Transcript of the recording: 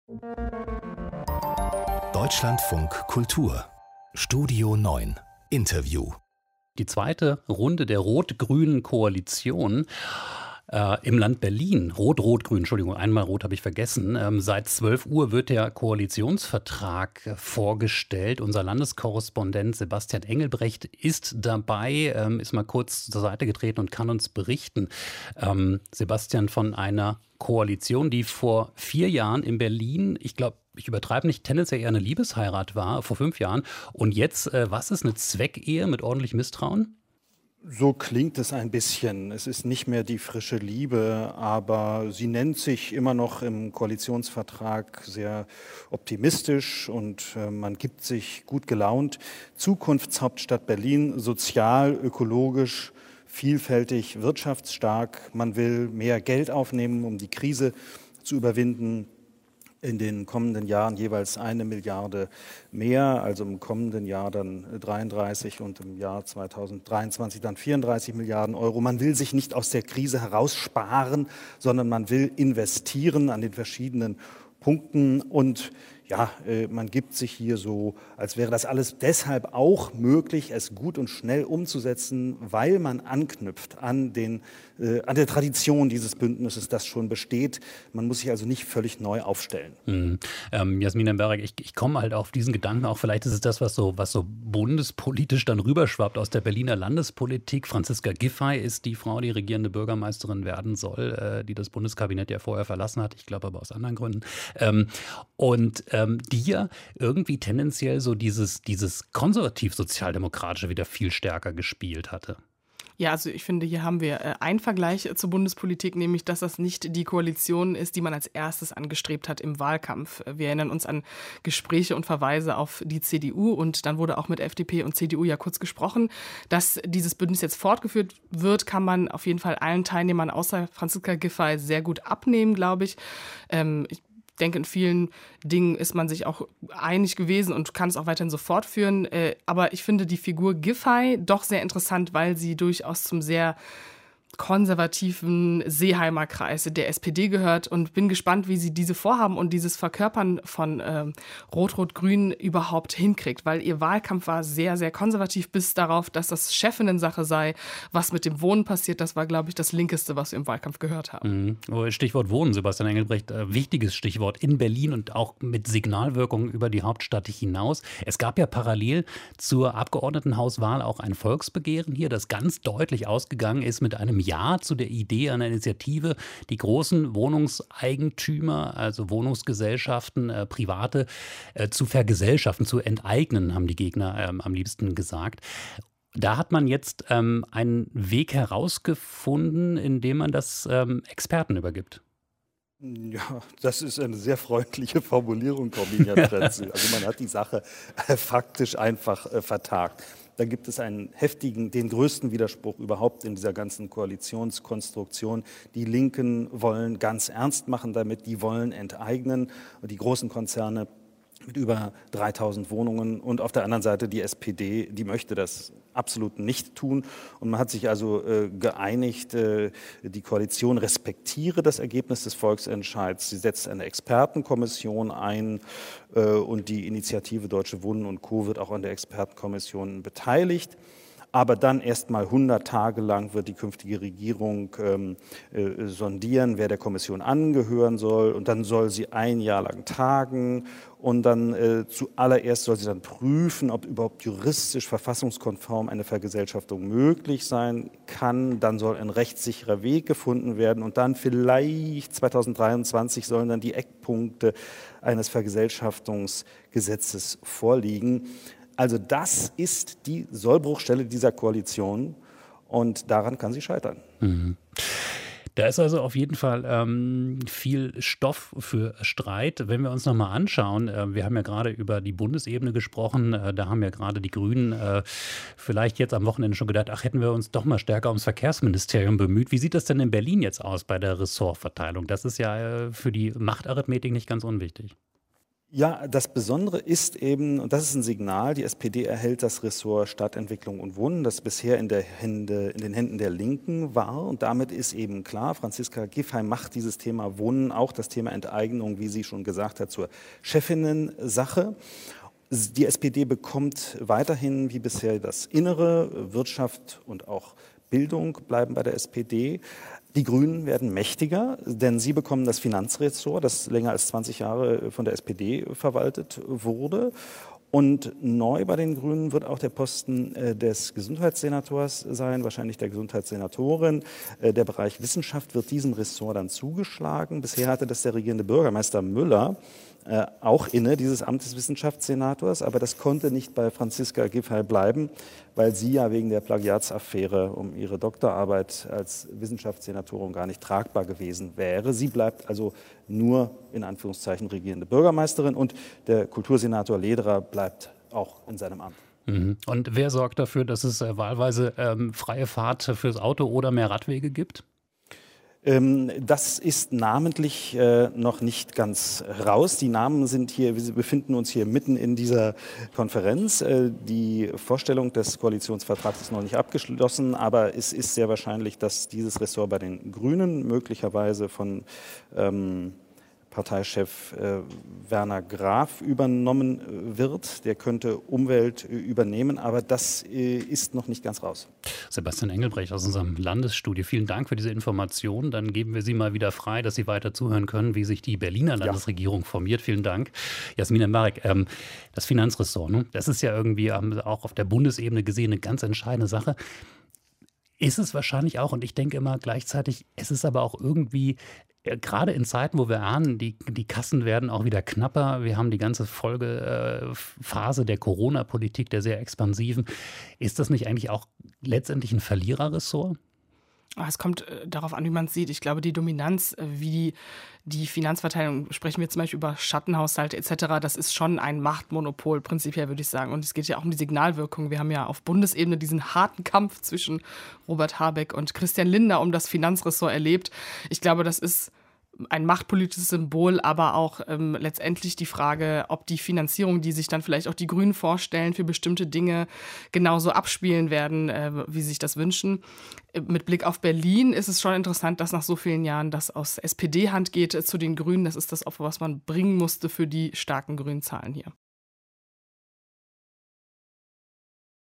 Deutschlandfunk Kultur Studio 9 Interview. Die zweite Runde der rot-grünen Koalition im Land Berlin. Rot-Rot-Grün, Entschuldigung, einmal Rot habe ich vergessen. Seit 12 Uhr wird der Koalitionsvertrag vorgestellt. Unser Landeskorrespondent Sebastian Engelbrecht ist dabei, ist mal kurz zur Seite getreten und kann uns berichten. Sebastian, von einer Koalition, die vor 4 Jahren in Berlin, ich glaube, ich übertreibe nicht, tendenziell eher eine Liebesheirat war, vor 5 Jahren. Und jetzt, was ist eine Zweckehe mit ordentlichem Misstrauen? So klingt es ein bisschen. Es ist nicht mehr die frische Liebe, aber sie nennt sich immer noch im Koalitionsvertrag sehr optimistisch und man gibt sich gut gelaunt. Zukunftshauptstadt Berlin, sozial, ökologisch, vielfältig, wirtschaftsstark. Man will mehr Geld aufnehmen, um die Krise zu überwinden. In den kommenden Jahren jeweils 1 Milliarde mehr, also im kommenden Jahr dann 33 und im Jahr 2023 dann 34 Milliarden Euro. Man will sich nicht aus der Krise heraussparen, sondern man will investieren an den verschiedenen Punkten und ja, man gibt sich hier so, als wäre das alles deshalb auch möglich, es gut und schnell umzusetzen, weil man anknüpft an der Tradition dieses Bündnisses, das schon besteht. Man muss sich also nicht völlig neu aufstellen. Jasmin Embarek, ich komme halt auf diesen Gedanken auch, vielleicht ist es das, was so bundespolitisch dann rüberschwappt aus der Berliner Landespolitik. Franziska Giffey ist die Frau, die regierende Bürgermeisterin werden soll, die das Bundeskabinett ja vorher verlassen hat, ich glaube aber aus anderen Gründen. Die ja irgendwie tendenziell so dieses konservativ-sozialdemokratische wieder viel stärker gespielt hatte. Ja, also ich finde, hier haben wir einen Vergleich zur Bundespolitik, nämlich, dass das nicht die Koalition ist, die man als erstes angestrebt hat im Wahlkampf. Wir erinnern uns an Gespräche und Verweise auf die CDU und dann wurde auch mit FDP und CDU ja kurz gesprochen. Dass dieses Bündnis jetzt fortgeführt wird, kann man auf jeden Fall allen Teilnehmern außer Franziska Giffey sehr gut abnehmen, glaube ich. Ich denke, in vielen Dingen ist man sich auch einig gewesen und kann es auch weiterhin so fortführen. Aber ich finde die Figur Giffey doch sehr interessant, weil sie durchaus zum sehr konservativen Seeheimer Kreis der SPD gehört und bin gespannt, wie sie diese Vorhaben und dieses Verkörpern von Rot-Rot-Grün überhaupt hinkriegt, weil ihr Wahlkampf war sehr, sehr konservativ bis darauf, dass das Chefinnen-Sache sei. Was mit dem Wohnen passiert, das war, glaube ich, das Linkeste, was wir im Wahlkampf gehört haben. Stichwort Wohnen, Sebastian Engelbrecht, wichtiges Stichwort in Berlin und auch mit Signalwirkung über die Hauptstadt hinaus. Es gab ja parallel zur Abgeordnetenhauswahl auch ein Volksbegehren hier, das ganz deutlich ausgegangen ist mit einem Ja zu der Idee einer Initiative, die großen Wohnungseigentümer, also Wohnungsgesellschaften, Private, zu vergesellschaften, zu enteignen, haben die Gegner am liebsten gesagt. Da hat man jetzt einen Weg herausgefunden, indem man das Experten übergibt. Ja, das ist eine sehr freundliche Formulierung, Corbinia Trenzel. Also man hat die Sache faktisch einfach vertagt. Da gibt es einen heftigen, den größten Widerspruch überhaupt in dieser ganzen Koalitionskonstruktion. Die Linken wollen ganz ernst machen damit, die wollen enteignen, die großen Konzerne mit über 3000 Wohnungen und auf der anderen Seite die SPD, die möchte das absolut nicht tun. Und man hat sich also geeinigt, die Koalition respektiere das Ergebnis des Volksentscheids. Sie setzt eine Expertenkommission ein und die Initiative Deutsche Wohnen und Co. wird auch an der Expertenkommission beteiligt. Aber dann erst mal 100 Tage lang wird die künftige Regierung sondieren, wer der Kommission angehören soll. Und dann soll sie 1 Jahr lang tagen. Und dann zuallererst soll sie dann prüfen, ob überhaupt juristisch verfassungskonform eine Vergesellschaftung möglich sein kann. Dann soll ein rechtssicherer Weg gefunden werden. Und dann vielleicht 2023 sollen dann die Eckpunkte eines Vergesellschaftungsgesetzes vorliegen. Also das ist die Sollbruchstelle dieser Koalition und daran kann sie scheitern. Da ist also auf jeden Fall viel Stoff für Streit. Wenn wir uns nochmal anschauen, wir haben ja gerade über die Bundesebene gesprochen, da haben ja gerade die Grünen vielleicht jetzt am Wochenende schon gedacht, ach, hätten wir uns doch mal stärker ums Verkehrsministerium bemüht. Wie sieht das denn in Berlin jetzt aus bei der Ressortverteilung? Das ist ja für die Machtarithmetik nicht ganz unwichtig. Ja, das Besondere ist eben, und das ist ein Signal, die SPD erhält das Ressort Stadtentwicklung und Wohnen, das bisher in den Händen der Linken war. Und damit ist eben klar, Franziska Giffey macht dieses Thema Wohnen, auch das Thema Enteignung, wie sie schon gesagt hat, zur Chefinnen-Sache. Die SPD bekommt weiterhin wie bisher das Innere, Wirtschaft und auch Bildung bleiben bei der SPD. Die Grünen werden mächtiger, denn sie bekommen das Finanzressort, das länger als 20 Jahre von der SPD verwaltet wurde. Und neu bei den Grünen wird auch der Posten des Gesundheitssenators sein, wahrscheinlich der Gesundheitssenatorin. Der Bereich Wissenschaft wird diesem Ressort dann zugeschlagen. Bisher hatte das der regierende Bürgermeister Müller auch inne, dieses Amt des Wissenschaftssenators. Aber das konnte nicht bei Franziska Giffey bleiben, weil sie ja wegen der Plagiatsaffäre um ihre Doktorarbeit als Wissenschaftssenatorin gar nicht tragbar gewesen wäre. Sie bleibt also nur in Anführungszeichen regierende Bürgermeisterin und der Kultursenator Lederer bleibt auch in seinem Amt. Und wer sorgt dafür, dass es wahlweise freie Fahrt fürs Auto oder mehr Radwege gibt? Das ist namentlich noch nicht ganz raus. Die Namen sind hier, wir befinden uns hier mitten in dieser Konferenz. Die Vorstellung des Koalitionsvertrags ist noch nicht abgeschlossen, aber es ist sehr wahrscheinlich, dass dieses Ressort bei den Grünen möglicherweise von Parteichef Werner Graf übernommen wird. Der könnte Umwelt übernehmen, aber das ist noch nicht ganz raus. Sebastian Engelbrecht aus unserem Landesstudio, vielen Dank für diese Information. Dann geben wir Sie mal wieder frei, dass Sie weiter zuhören können, wie sich die Berliner Landesregierung formiert. Vielen Dank. Jasmin Mbarek, das Finanzressort, ne? Das ist ja irgendwie auch auf der Bundesebene gesehen eine ganz entscheidende Sache. Ist es wahrscheinlich auch, und ich denke immer gleichzeitig, es ist aber auch irgendwie, gerade in Zeiten, wo wir ahnen, die Kassen werden auch wieder knapper, wir haben die ganze Folgephase der Corona-Politik, der sehr expansiven, ist das nicht eigentlich auch letztendlich ein Verliererressort? Es kommt darauf an, wie man es sieht. Ich glaube, die Dominanz, wie die Finanzverteilung, sprechen wir zum Beispiel über Schattenhaushalte etc., das ist schon ein Machtmonopol, prinzipiell würde ich sagen. Und es geht ja auch um die Signalwirkung. Wir haben ja auf Bundesebene diesen harten Kampf zwischen Robert Habeck und Christian Lindner um das Finanzressort erlebt. Ich glaube, das ist ein machtpolitisches Symbol, aber auch letztendlich die Frage, ob die Finanzierung, die sich dann vielleicht auch die Grünen vorstellen, für bestimmte Dinge genauso abspielen werden, wie sie sich das wünschen. Mit Blick auf Berlin ist es schon interessant, dass nach so vielen Jahren das aus SPD-Hand geht zu den Grünen. Das ist das Opfer, was man bringen musste für die starken grünen Zahlen hier.